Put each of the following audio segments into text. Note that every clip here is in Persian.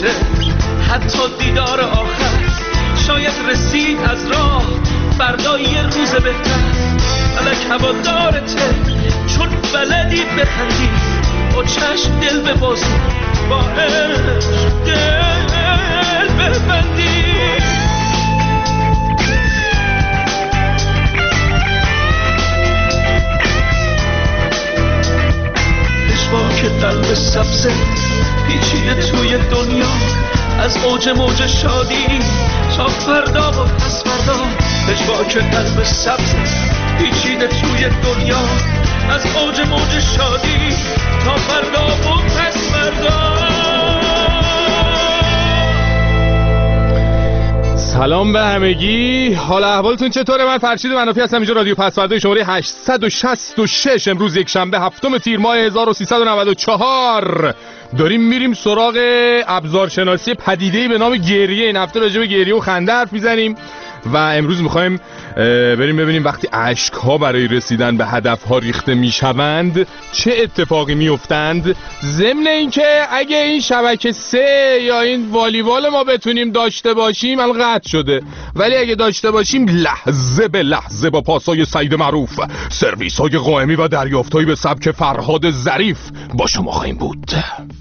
باشه حتی دیدار آخر، شاید رسید از راه فردا یه روز بهتر. فلک هوادارته چون بلدی بخندی، با چشم دل ببازی، با عشق دل ببندی. که قلب سبزه پیچیده توی دنیا، از اوج موج شادی تا فردا و پس فردا. که قلب سبزه پیچیده توی دنیا، از اوج موج شادی تا فردا و پس فردا. سلام به همگی، حال احوالتون چطوره؟ من فرشید منافی هستم، اینجا رادیو پسورده شماره 866. امروز یک شنبه 7 تیر ماه 1394. داریم میریم سراغ ابزارشناسی پدیده‌ای به نام گریه. این هفته راجع به گریه و خنده حرف میزنیم و امروز میخوایم بریم ببینیم وقتی اشک‌ها برای رسیدن به هدف‌ها ریخته میشوند چه اتفاقی میافتند. ضمن اینکه اگه این شبکه 3 یا این والیبال ما بتونیم داشته باشیم، الان قطع شده، ولی اگه داشته باشیم لحظه به لحظه با پاسای سعید معروف، سرویس‌های قائمی و دریافت‌هایی به سبک فرهاد ظریف با شما خواهیم بود.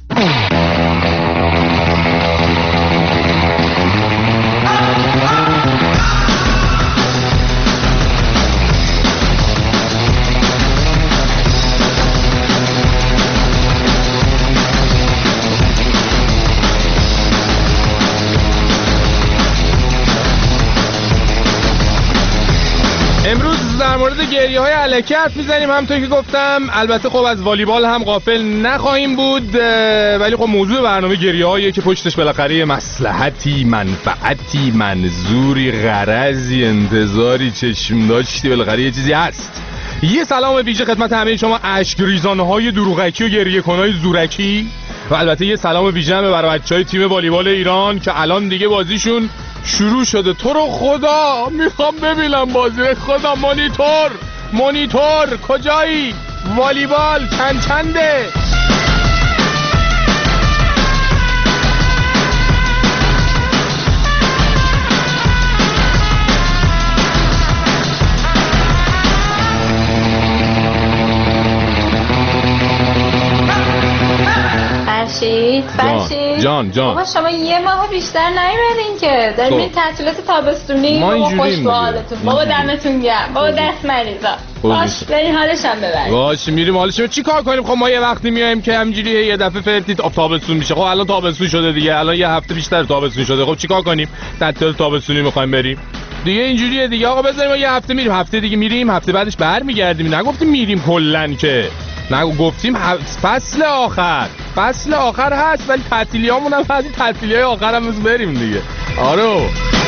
امروز در مورد گریه های الکی حرف میزنیم، همونطور که گفتم. البته خب از والیبال هم غافل نخواهیم بود، ولی خب موضوع برنامه گریه هاییه که پشتش بالاخره مصلحتی، منفعتی، منظوری، غرضی، انتظاری، چشم داشتی، بالاخره یه چیزی هست. یه سلام ویژه خدمت همه شما اشک ریزانه های دروغکی و گریه کنای زورکی، و البته یه سلام ویژه هم برای بچهای تیم والیبال ایران که الان دیگه بازیشون شروع شده. تو رو خدا میخوام ببینم بازی، خدا مانیتور کجایی؟ والیبال چنده؟ فرشید جان بابا شما یه ماه بیشتر نیومدین که داریم این تعطیلات تابستونی. بابا خوش به حالتون، بابا دمتون گرم، بابا دست مریضا. باش بریم حالش هم ببریم. باش میریم حالش. چی کار کنیم؟ خب ما یه وقتی میایم که همینجوری یه دفعه فرتید تابستون میشه. خب الان تابستون شده دیگه، الان یه هفته بیشتر تابستون شده. خب چیکار کنیم؟ تعطیلات تابستونی میخوایم بریم دیگه، اینجوریه دیگه. آقا بذاریم ما یه هفته میریم، هفته دیگه میریم، هفته بعدش برمیگردیم. نگفتیم میریم کلا که، گفتیم فصل آخر هست، ولی تعطیلیامون هم هست، تعطیلیای آخر هم بریم دیگه. آره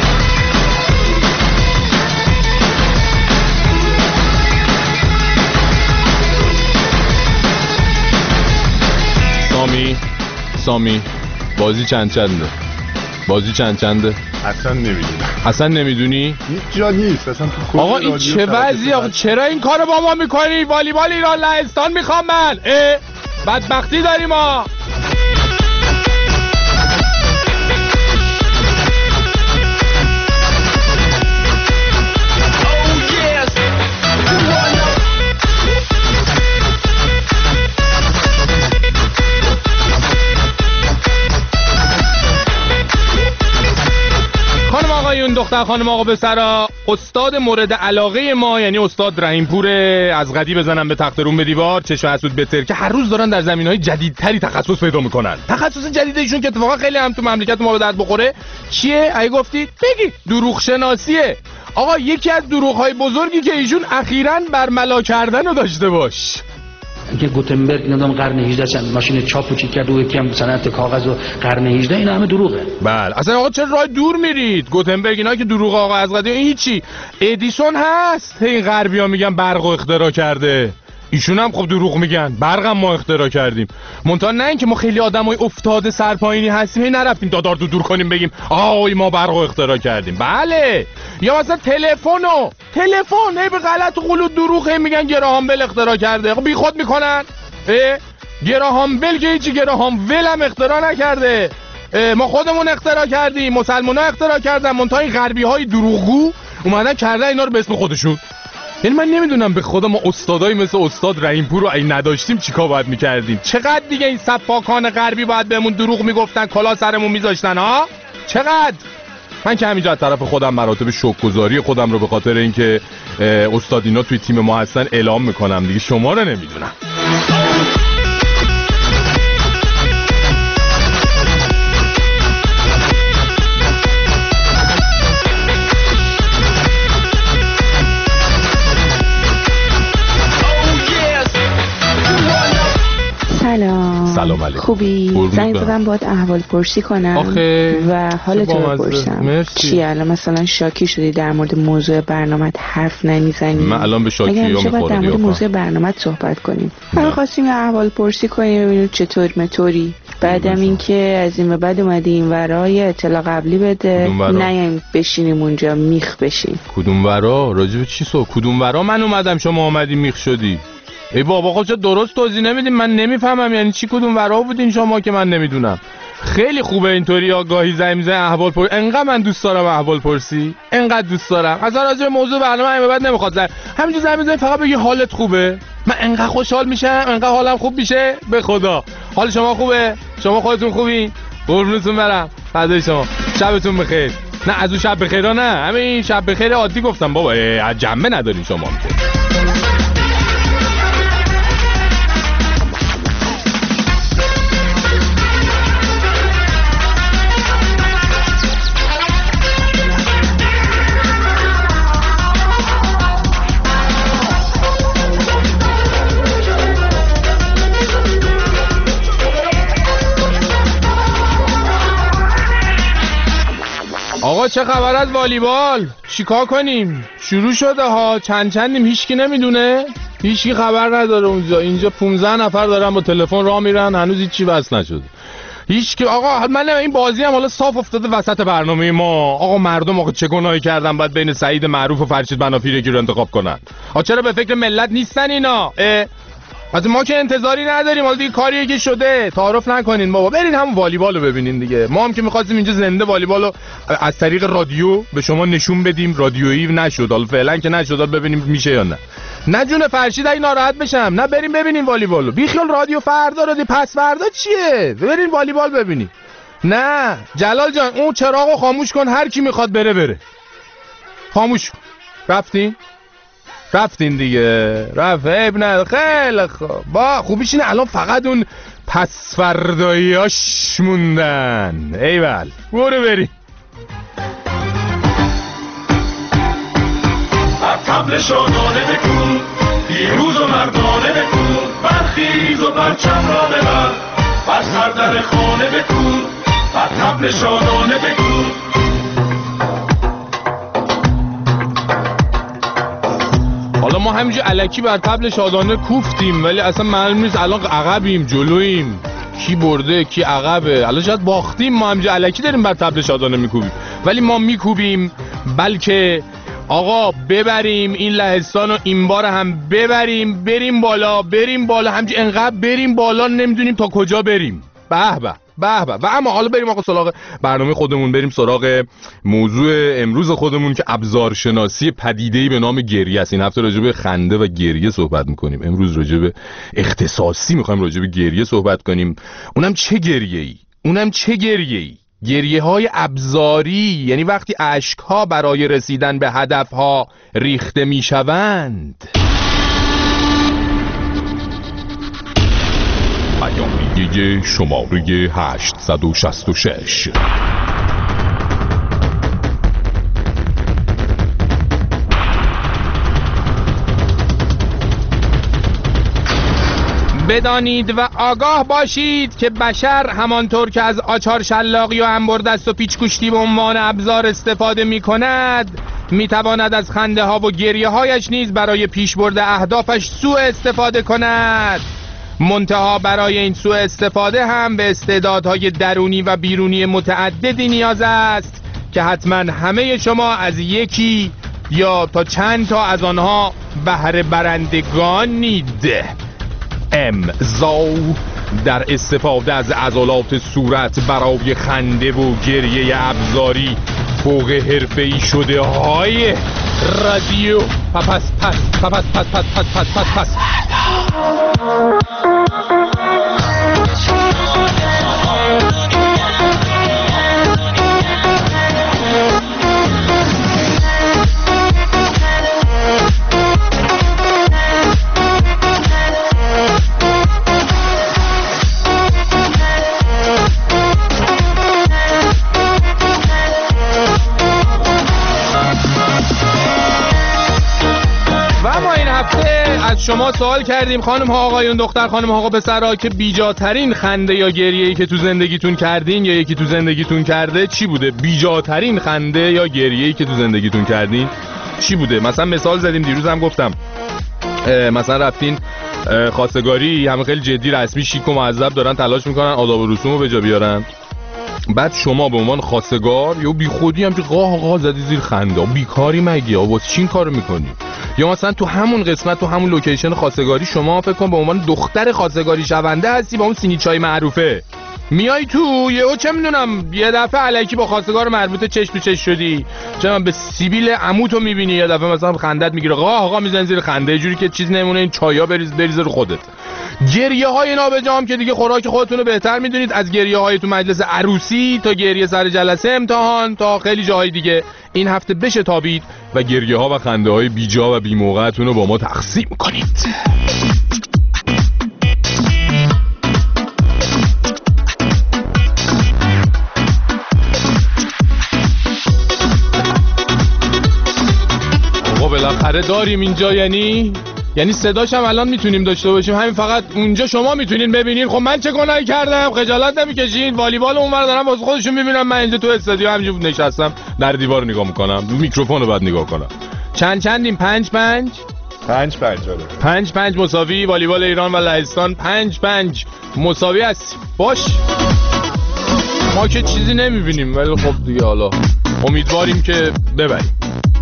سامی بازی چنده؟ اصلا نمیدونی؟ هیچ جا نیست اصلا. آقا این چه وضعی؟ آقا چرا این کارو با ما میکنی؟ والیبال ایران لهستان میخوام من. بدبختی داریم ما. دختر خانم آقا پسرا، استاد مورد علاقه ما یعنی استاد رحیمپور از قدی بزنن به تخت روم به دیوار، چشم حسود بتر، که هر روز دارن در زمینهای جدیدتری تخصص پیدا میکنن. تخصص جدیدشون که اتفاقا خیلی هم تو مملکت ما به درد بخوره چیه؟ اگه گفتید بگید دروغ شناسیه. آقا یکی از دروغ‌های بزرگی که ایشون اخیراً برملا کردن رو داشته باش. که گوتنبرگ نظام قرن 18 چند ماشین چاپ و چیک کرد و یکی هم صنعت کاغذ و قرن 18، اینا همه دروغه. بله اصلا آقا چرا راه دور میرید؟ گوتنبرگ اینا که دروغ آقا از قدیم. این هیچی. ادیسون هست، این غربی‌ها میگن برق اختراع کرده، ایشون هم خب دروغ میگن برقم ما اختراع کردیم. منتها نه اینکه ما خیلی آدمای افتاده سرپایینی هستیم هی نرفتیم دادار دور کنیم بگیم آی ما برق اختراع کردیم. بله. یا مثلا تلفن هی به غلط و غلط دروغ هی میگن گراهام بل اختراع کرده. خب بیخود میکنن. گراهام بل که هیچی، گراهام ول هم اختراع نکرده. ما خودمون اختراع کردیم، مسلمان‌ها اختراع کردن، منتها این غربی‌های دروغگو اومدن کردن اینا رو به اسم خودشون. یعنی من نمیدونم به خدا ما استادایی مثل استاد رحیمپور رو اگه نداشتیم چیکار باید میکردیم؟ چقدر دیگه این سفاکان غربی باید بهمون دروغ میگفتن، کلا سرمون میذاشتن ها؟ چقدر؟ من که همینجا از طرف خودم مراتب شکرگزاری خودم رو به خاطر اینکه استاد اینا توی تیم ما هستن اعلام میکنم دیگه، شما رو نمیدونم. سلام علیکم. خوبی؟ زنگ زدم باید احوال پرسی کنم و حالتو بپرسم. چی الان مثلا شاکی شدی در مورد موضوع برنامه حرف نمیزنی؟ من الان به شاکی میخوام در مورد موضوع برنامه صحبت کنیم. من خواستیم احوال پرسی کنیم ببینیم چطور مطوری. بعدم اینکه از این به بعد اومدی این ورای اطلاع قبلی بده، نه بشینیم اونجا میخ بشیم. کدوم ورا؟ راجب چی کدوم ورا من اومدم شما اومدی میخ شدی؟ ای بابا خب چرا درست توضیح نمیدین؟ من نمیفهمم یعنی چی کدوم ورا بودین شما که من نمیدونم. خیلی خوبه اینطوری آگاهی زنگ میزنی احوال پرسی. انقدر من دوست دارم احوال پرسی، انقدر دوست دارم. اصلا راجع به موضوع برنامه همین بعد نمیخواد همینجوری زنگ میزنی فقط بگی حالت خوبه. من انقدر خوشحال میشم، انقدر حالم خوب میشه به خدا. حال شما خوبه؟ شما خودتون خوبین؟ قربونتون برم. فدای شما. شبتون بخیر. نه از اون شب بخیرا نه، همین شب بخیر عادی گفتم بابا. از جنبه ندارین شما که. آقا چه خبر از والیبال؟ چیکار کنیم؟ شروع شده ها، چندیم هیچکی نمیدونه؟ هیچکی خبر نداره اونجا. اینجا 15 نفر دارن با تلفن راه میرن، هنوز هیچی بس نشده. هیچکی. آقا من این بازی هم حالا صاف افتاده وسط برنامه ما. آقا مردم آقا چه گناهی کردن باید بین سعید معروف و فرشید بنافی یکی رو انتخاب کنن؟ آقا چرا به فکر ملت نیستن اینا؟ از ما که انتظاری نداریم، حالا دیگه کاریه که شده تعارف نکنین بابا، برین همون والیبال رو ببینین دیگه. ما هم که می‌خواستیم اینجا زنده والیبال رو از طریق رادیو به شما نشون بدیم، رادیویی نشد، حالا فعلا که نشد، ببینیم میشه یا نه. نه جون فرشید اگه ناراحت بشم، نه بریم ببینین والیبال رو. بی خیال رادیو فردا رادیو پس فردا چیه؟ برین والیبال ببینین. نه جلال جان اون چراغو خاموش کن، هر کی میخواد بره. خاموش. رفتین دیگه. ابن خیلی خوب. با خوبیش اینه الان فقط اون پس فرداییاش موندن. ایول برو بریم. طبل شادانه بکن، پیروز و مردانه بکن، برخیز و پرچم را ببر، بر سر در خانه بکن، طبل شادانه بکن. حالا ما همینجا الکی بر طبل شادانه کوفتیم، ولی اصلا معلوم نیست الان عقبیم جلوییم، کی برده کی عقبه. الان شاید باختیم، ما همینجا الکی داریم بر طبل شادانه میکوبیم، ولی ما میکوبیم بلکه آقا ببریم این لهستان و این بار هم ببریم، بریم بالا همینجا انقدر بریم بالا نمیدونیم تا کجا بریم. به به. و اما حالا بریم آقا سراغ برنامه خودمون، بریم سراغ موضوع امروز خودمون که ابزارشناسی پدیده‌ای به نام گریه است. این هفته راجع به خنده و گریه صحبت می‌کنیم. امروز راجع به اختصاصی می‌خوایم راجع به گریه صحبت کنیم. اونم چه گریه‌ای؟ گریه‌های ابزاری، یعنی وقتی اشک‌ها برای رسیدن به هدف‌ها ریخته می‌شوند. پیامیه شماره 866. بدانید و آگاه باشید که بشر همانطور که از آچار شلاقی و انبردست و پیچ‌کشتی به عنوان ابزار استفاده می‌کند، می‌تواند از خنده ها و گریه هایش نیز برای پیشبرد اهدافش سوء استفاده کند. منتها برای این سوء استفاده هم به استعدادهای درونی و بیرونی متعددی نیاز است که حتما همه شما از یکی یا تا چند تا از آنها بهره برندگانید. امضا در استفاده از عضلات صورت برای خنده و گریه ابزاری فوق حرفه‌ای شده های رادیو پس از شما سوال کردیم خانم ها آقایون، دختر خانم ها آقا پسرها، که بیجاترین خنده یا گریه‌ای که تو زندگیتون کردین یا یکی تو زندگیتون کرده چی بوده؟ بیجاترین خنده یا گریه‌ای که تو زندگیتون کردین چی بوده؟ مثلا مثال زدیم دیروز هم گفتم، مثلا رفتین خواستگاری، همه خیلی جدی رسمی شیک و معذب دارن تلاش میکنن آداب و رسوم رو به جا بیارن، بعد شما به عنوان خواستگار یا بی خودی هم که قاه زدی زیر خنده، بیکاری مگه؟ واسه چی این کارو میکنی؟ یا مثلا تو همون قسمت، تو همون لوکیشن خواستگاری شما فکر کن به عنوان دختر خواستگاری شونده هستی با اون سینی چای معروفه، میای تو یهو چه میدونم یه دفعه الکی با خواستگار مربوطه چش تو چش شدی، چه به سیبیل عموتو میبینی یه دفعه مثلا خندت میگیره، قاه میزنی زیر خنده، یه جوری که چیز نمونه این چایا بریز رو خودت. گریه های نابجام که دیگه خوراک خودتون رو بهتر میدونید، از گریه های تو مجلس عروسی تا گریه سر جلسه امتحان تا خیلی جاهای دیگه، این هفته بشه تابید و گریه ها و خنده های بیجا و بی‌موقعتون رو با ما تقسیم کنید. آقا بالاخره داریم اینجا، یعنی صداش هم الان میتونیم داشته باشیم، همین فقط اونجا شما میتونین ببینین. خب من چه گناهی کردم؟ خجالت نمیکشین؟ والیبال اونور دارم واسه خودشون میبینم، من اینجا تو استادیو همینجوری نشستم در دیوار نگاه میکنم، میکروفون رو بعد نگاه کنم. چندیم؟ 5-5 5-5 مساوی. والیبال ایران و لهستان 5-5 مساوی است. باش ما که چیزی نمیبینیم، ولی خب دیگه حالا امیدواریم که ببریم.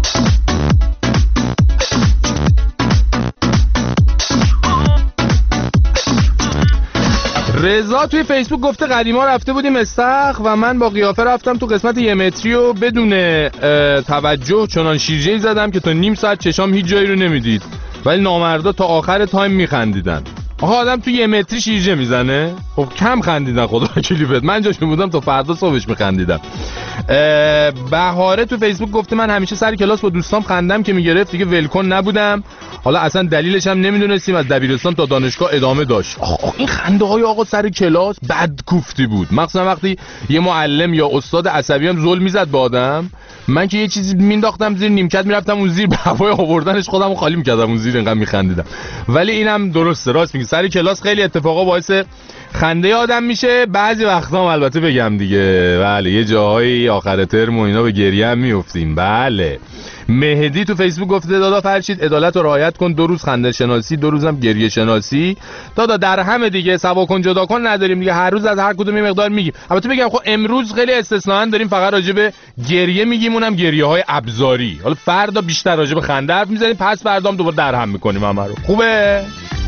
رضا توی فیسبوک گفته قدیما رفته بودیم استخ و من با قیافه رفتم تو قسمت 1 متری و بدون توجه چنان شیرجه‌ای زدم که تا نیم ساعت چشام هیچ جایی رو نمیدید، ولی نامردا تا آخر تایم میخندیدن. آخه آدم توی 1 متری شیرجه میزنه؟ خب کم خندیدن خدا کلیفت، من جاشون بودم تا فردا صبحش میخندیدم. بهاره تو فیسبوک گفته من همیشه سر کلاس با دوستام خندم که میگرفت دیگه ولکن نبودم، حالا اصلا دلیلش هم نمیدونستیم، از دبیرستان تا دانشگاه ادامه داشت. این خنده های آقا سر کلاس بد کوفتی بود، مخصوصا وقتی یه معلم یا استاد عصبی هم ظلم میزد به آدم. من که یه چیزی مینداختم زیر نیمکت میرفتم اون زیر، به هوای آوردنش خودمو خالی میکردم اون زیر، اینقدر میخندیدم. ولی اینم درسته، راست میگی، سر کلاس خیلی اتفاقا باعث خنده آدم میشه. بعضی وقتا هم البته بگم دیگه، بله یه جاهای آخر ترم و اینا به گریه هم میافتیم. بله مهدی تو فیسبوک گفته دادا فرشید عدالت رو رعایت کن، 2 روز خنده شناسی 2 روزم گریه شناسی. دادا در همه دیگه سوا کن جدا کن نداریم دیگه، هر روز از هر کدوم یه مقدار میگیم. البته بگم خب امروز خیلی استثنااً داریم فقط راجع به گریه میگیم، اونم گریه های ابزاری. حالا فردا بیشتر راجع به خنده حرف میزنیم، پس فردا هم دوباره درهم میکنیم همه رو. خوبه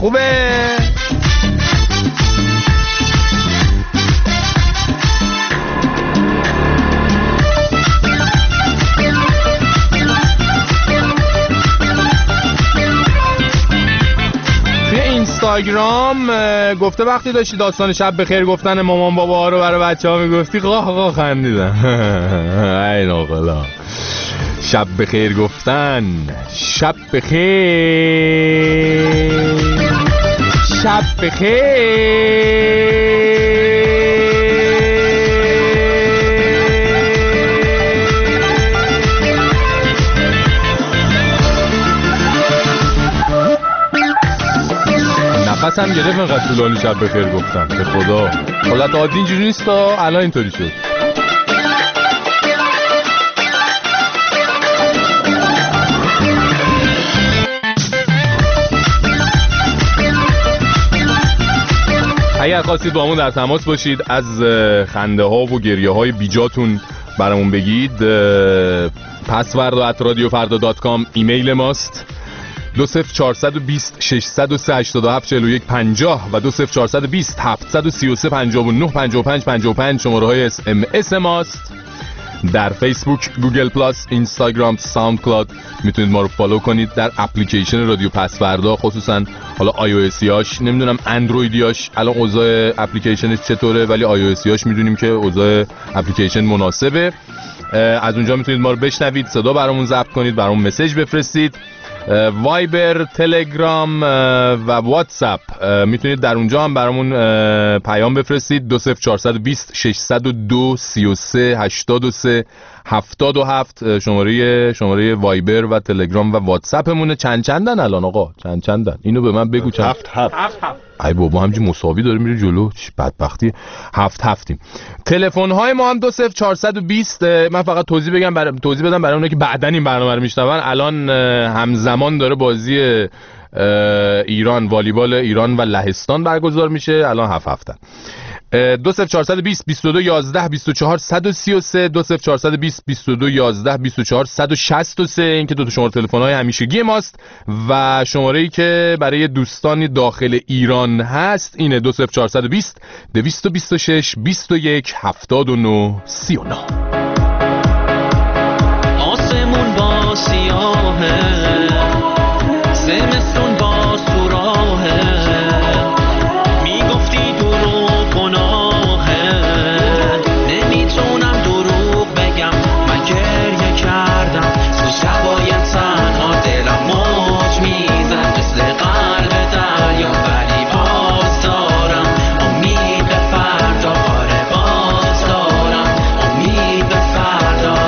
اینستاگرام گفته وقتی داشتی داستان شب بخیر گفتن مامان بابا رو برای بچه‌ها میگفتی قاه خندیدم. ای ناقلا شب بخیر گفتن، شب بخیر نفسم گرفت اینقدر طولانی شب بخیر گفتم، به خدا حالت عادی اینجوری نیست تا الان اینطوری شد. اگر خواستید با همون در تماس باشید، از خنده ها و گریه های بیجاتون برامون بگید، پسورد@radiofarda.com ایمیل ماست، 20420 603 87 41 50 و 20420 733 59 55 55 شماره‌های SMS ماست. در فیسبوک، گوگل پلاس، اینستاگرام، ساوند کلاود میتونید ما رو فالو کنید. در اپلیکیشن رادیو پسوردا، خصوصا حالا iOS-یاش، نمیدونم اندرویدیاش الان اوضاع اپلیکیشنش چطوره، ولی iOS-یاش میدونیم که اوضاع اپلیکیشن مناسبه. از اونجا میتونید ما رو بشنوید، صدا برامون ضبط کنید، برامون مسیج بفرستید. وایبر، تلگرام و واتساپ میتونید در اونجا هم برامون پیام بفرستید. 20420 602 33 83 77 شماره وایبر و تلگرام و واتساپمونه. چندن الان آقا؟ چندن؟ اینو به من بگو. هفت. ای بابا همینجوری مساوی داره میره جلو، چه بدبختی. 7 تلفن های ما هم 20420. من فقط توضیح بدم برای اونایی که بعدن این برنامه رو میشنون. الان همزمان داره بازی ایران، والیبال ایران و لهستان برگزار میشه. الان 7 20420 22 11 24 133 20420 22 11 24 163. این که دو شماره تلفن های همیشگی ماست و شماره‌ای که برای دوستانی داخل ایران هست اینه 20420 226 21 79 39. آسمون با سیاهه، زمستون با سوراهه، میگفتی دروغ گناهه، نمیتونم دروغ بگم، من گریه کردم تو شبای تنها، دلم موج میزد مثل قلب دریا، ولی باز دارم امید به فردا. آره باز دارم امید به فردا.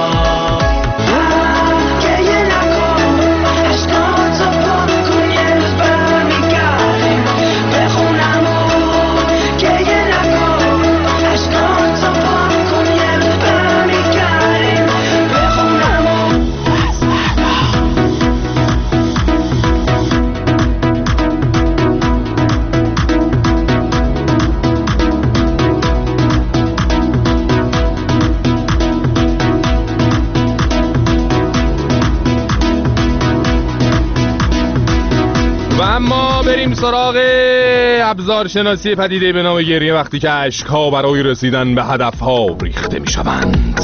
اما بریم سراغ ابزار شناسی پدیده به نام گریه، وقتی که اشک‌ها برای رسیدن به هدف‌ها ریخته می‌شوند.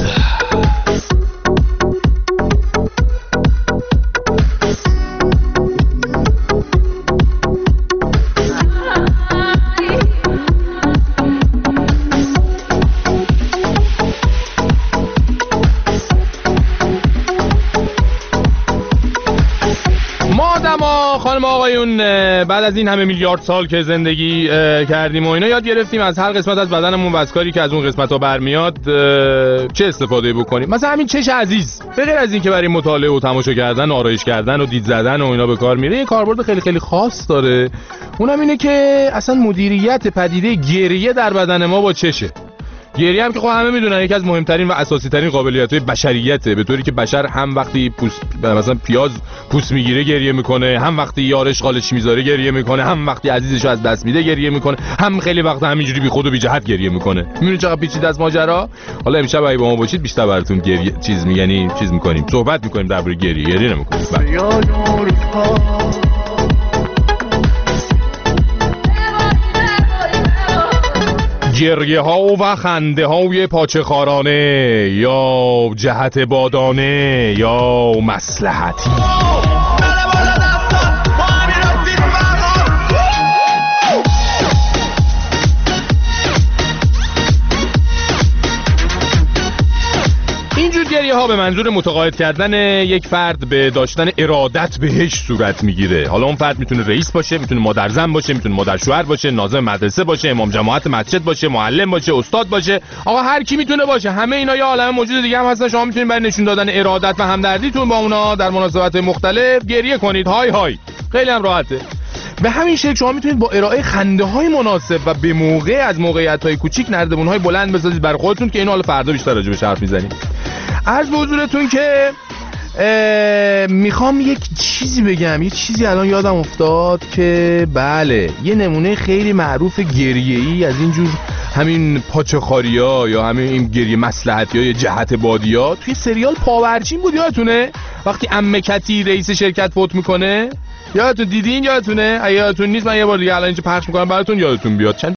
خانم آقایون، بعد از این همه میلیارد سال که زندگی کردیم و اینا، یاد گرفتیم از هر قسمت از بدنمون و از کاری که از اون قسمت‌ها برمیاد چه استفاده بکنیم. مثلا همین چش عزیز، به غیر از این که برای مطالعه و تماشا کردن و آرایش کردن و دید زدن و اینا به کار میره، یه کاربرد خیلی خیلی خاص داره. اونم اینه که اصلا مدیریت پدیده گریه در بدن ما با چشه. گریه هم که خب همه میدونن یکی از مهمترین و اساسی ترین قابلیت‌های بشریته، به طوری که بشر هم وقتی مثلا پیاز پوست میگیره گریه میکنه، هم وقتی یارش قالش میذاره گریه میکنه، هم وقتی عزیزشو از دست میده گریه میکنه، هم خیلی وقت همینجوری بی خود و بی جهت گریه میکنه. میدونید چقدر پیچیده است ماجرا. حالا امشب اگه با ما باشید بیشتر براتون گریه چیز میکنیم، صحبت میکنیم درباره گریه نمیکنیم. گریه ها و خنده های پاچه خارانه، یا جهت بادانه یا مصلحتی. اینجور گریه ها به منظور متقاعد کردن یک فرد به داشتن ارادت بهش صورت میگیره. حالا اون فرد میتونه رئیس باشه، میتونه مادر زن باشه، میتونه مادر شوهر باشه، ناظم مدرسه باشه، امام جماعت مسجد باشه، معلم باشه، استاد باشه، آقا هر کی میتونه باشه. همه اینا یه عالمه موجود دیگه هم هستن. شما میتونید برای نشون دادن ارادت و همدردیتون با اونا در مناسبت مختلف گریه کنید. های خیلی هم راحته. به همین شکل شما میتونید با ارائه خنده های مناسب و به موقع از موقعیت های کوچیک نردبون های بلند بسازید برای خودتون، که اینو حالا فردا بیشتر راجع بهش حرف میزنیم. عرض به حضورتون که میخوام یک چیزی بگم، یه چیزی الان یادم افتاد که بله، یه نمونه خیلی معروف گریه‌ای از اینجور همین پاچه‌خاری‌ها یا همین این گریه مصلحتی‌ها یا جهت بادی‌ها توی سریال پاورچین بود، یادتونه؟ وقتی عمه کتی رئیس شرکت فوت میکنه، یادتون دیدین؟ یادتونه؟ اگه یادتون نیست من یه بار دیگه الان اینجا پخش میکنم براتون یادتون بیاد. چند